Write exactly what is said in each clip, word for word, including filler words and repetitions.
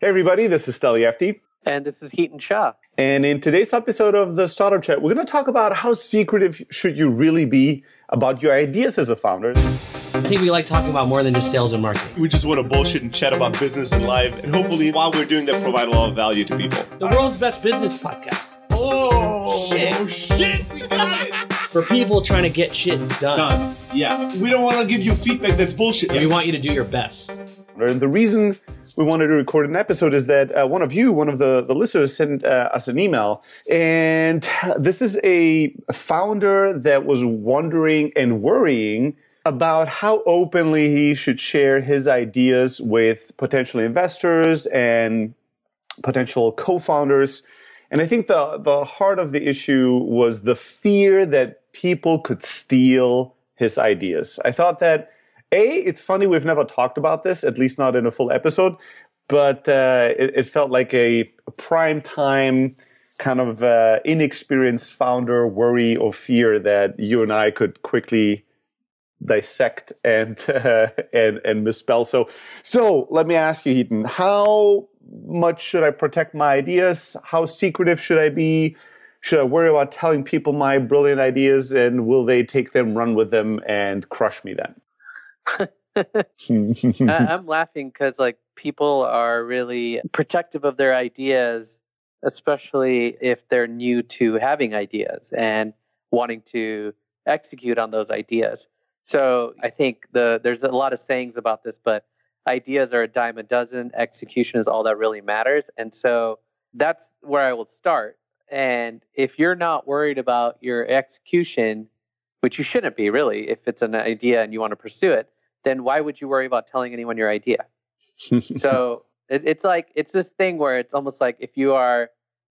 Hey everybody, this is Steli Efti. And this is Hiten Shah. And in today's episode of the Startup Chat, we're going to talk about how secretive should you really be about your ideas as a founder. I think we like talking about more than just sales and marketing. We just want to bullshit and chat about business and life. And hopefully, while we're doing that, provide a lot of value to people. The world's best business podcast. Oh, shit. Oh, shit. We got it. For people trying to get shit done. Done. Yeah. We don't want to give you feedback that's bullshit. We want you to do your best. And the reason we wanted to record an episode is that uh, one of you, one of the, the listeners, sent uh, us an email. And this is a founder that was wondering and worrying about how openly he should share his ideas with potential investors and potential co-founders. And I think the, the heart of the issue was the fear that people could steal his ideas. I thought that, A, it's funny we've never talked about this, at least not in a full episode, but uh, it, it felt like a, a prime time kind of uh, inexperienced founder worry or fear that you and I could quickly dissect and uh, and and misspell. So, so let me ask you, Hiten, how much should I protect my ideas? How secretive should I be? Should I worry about telling people my brilliant ideas, and will they take them, run with them, and crush me then? I'm laughing because like people are really protective of their ideas, especially if they're new to having ideas and wanting to execute on those ideas. So I think the there's a lot of sayings about this, but ideas are a dime a dozen. Execution is all that really matters. And so that's where I will start. And if you're not worried about your execution, which you shouldn't be really, if it's an idea and you want to pursue it, then why would you worry about telling anyone your idea? So it, it's like, it's this thing where it's almost like if you are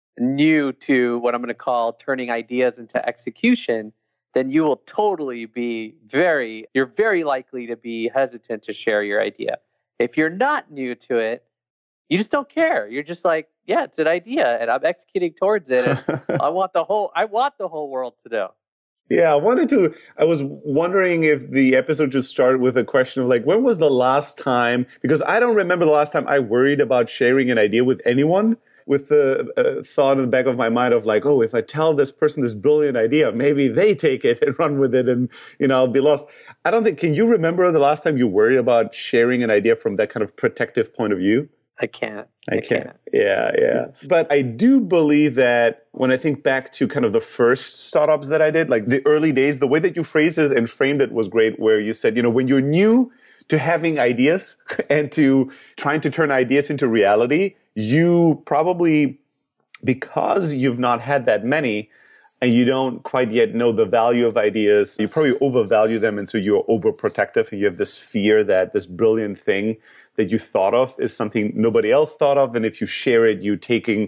new to what I'm going to call turning ideas into execution, then you will totally be very, you're very likely to be hesitant to share your idea. If you're not new to it, you just don't care. You're just like, yeah, it's an idea and I'm executing towards it. And I want the whole, I want the whole world to know. Yeah, I wanted to, I was wondering if the episode just started with a question of like, when was the last time, because I don't remember the last time I worried about sharing an idea with anyone, with the uh, thought in the back of my mind of like, oh, if I tell this person this brilliant idea, maybe they take it and run with it and, you know, I'll be lost. I don't think, can you remember the last time you worried about sharing an idea from that kind of protective point of view? I can't. I, I can't. can't. Yeah, yeah. But I do believe that when I think back to kind of the first startups that I did, like the early days, the way that you phrased it and framed it was great, where you said, you know, when you're new to having ideas and to trying to turn ideas into reality, you probably, because you've not had that many and you don't quite yet know the value of ideas, you probably overvalue them. And so you're overprotective and you have this fear that this brilliant thing that you thought of is something nobody else thought of. And if you share it, you're taking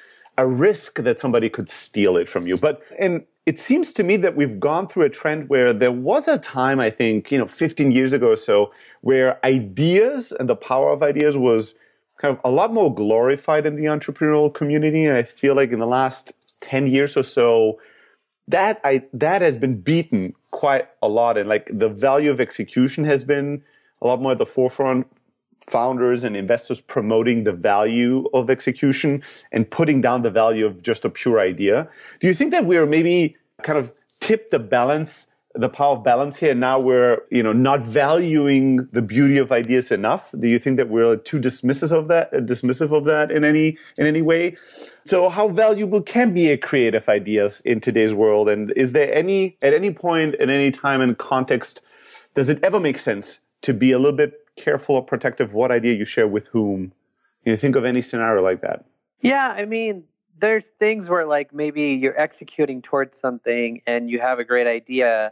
a risk that somebody could steal it from you. But, and it seems to me that we've gone through a trend where there was a time, I think, you know, fifteen years ago or so, where ideas and the power of ideas was kind of a lot more glorified in the entrepreneurial community. And I feel like in the last ten years or so, that I, that has been beaten quite a lot. And like the value of execution has been a lot more at the forefront. Founders and investors promoting the value of execution and putting down the value of just a pure idea. Do you think that we're maybe kind of tipped the balance, the power of balance here? Now we're, you know, not valuing the beauty of ideas enough. Do you think that we're too dismissive of that, dismissive of that in any, in any way? So how valuable can be a creative ideas in today's world? And is there any, at any point, at any time and context, does it ever make sense to be a little bit careful or protective what idea you share with whom? Can you think of any scenario like that? Yeah, I mean, there's things where like maybe you're executing towards something and you have a great idea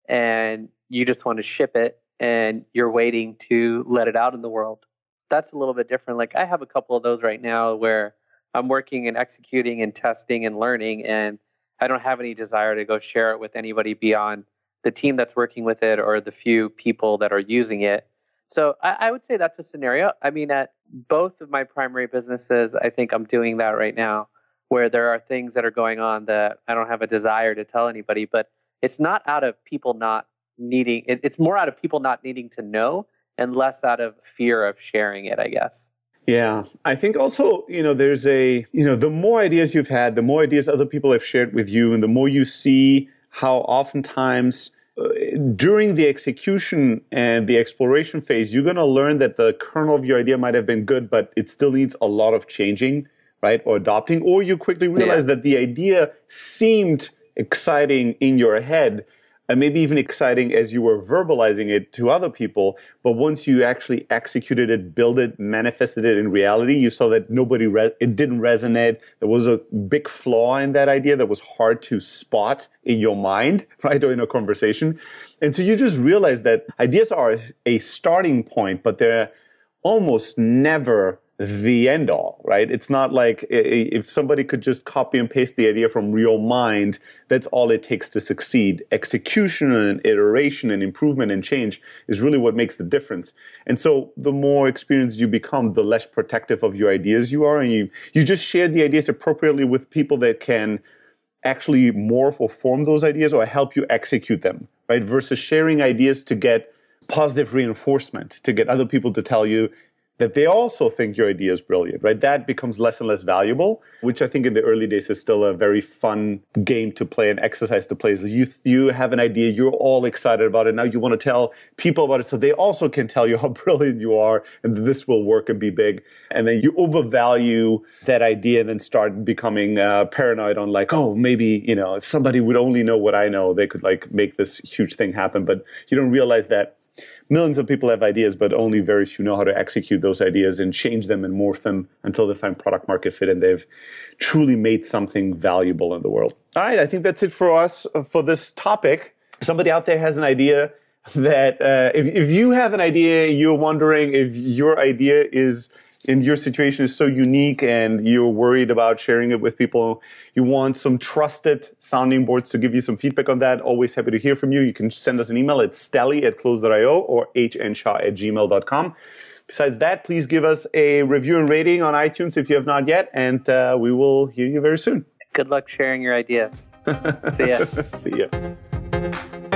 and you just want to ship it and you're waiting to let it out in the world. That's a little bit different. Like I have a couple of those right now where I'm working and executing and testing and learning, and I don't have any desire to go share it with anybody beyond the team that's working with it or the few people that are using it. So I, I would say that's a scenario. I mean, at both of my primary businesses, I think I'm doing that right now, where there are things that are going on that I don't have a desire to tell anybody, but it's not out of people not needing, it, it's more out of people not needing to know and less out of fear of sharing it, I guess. Yeah. I think also, you know, there's a, you know, the more ideas you've had, the more ideas other people have shared with you, and the more you see how oftentimes uh, during the execution and the exploration phase, you're going to learn that the kernel of your idea might have been good, but it still needs a lot of changing, right? Or adopting, or you quickly realize yeah. that the idea seemed exciting in your head, and maybe even exciting as you were verbalizing it to other people. But once you actually executed it, built it, manifested it in reality, you saw that nobody, re- it didn't resonate. There was a big flaw in that idea that was hard to spot in your mind, right? Or in a conversation. And so you just realize that ideas are a starting point, but they're almost never the end all, right? It's not like if somebody could just copy and paste the idea from your mind, that's all it takes to succeed. Execution and iteration and improvement and change is really what makes the difference. And so the more experienced you become, the less protective of your ideas you are. And you, you just share the ideas appropriately with people that can actually morph or form those ideas or help you execute them, right? Versus sharing ideas to get positive reinforcement, to get other people to tell you that they also think your idea is brilliant, right? That becomes less and less valuable, which I think in the early days is still a very fun game to play, an exercise to play. So you, you have an idea, you're all excited about it. Now you want to tell people about it so they also can tell you how brilliant you are and that this will work and be big. And then you overvalue that idea and then start becoming uh, paranoid on like, oh, maybe, you know, if somebody would only know what I know, they could like make this huge thing happen. But you don't realize that millions of people have ideas, but only very few know how to execute those ideas and change them and morph them until they find product market fit and they've truly made something valuable in the world. All right, I think that's it for us for this topic. Somebody out there has an idea that uh, if, if you have an idea, you're wondering if your idea is in your situation is so unique and you're worried about sharing it with people, you want some trusted sounding boards to give you some feedback on that, always happy to hear from you. You can send us an email at stelly at close dot io or hnshaw at gmail dot com. Besides that, please give us a review and rating on iTunes if you have not yet, and uh, we will hear you very soon. Good luck sharing your ideas. See ya. See ya.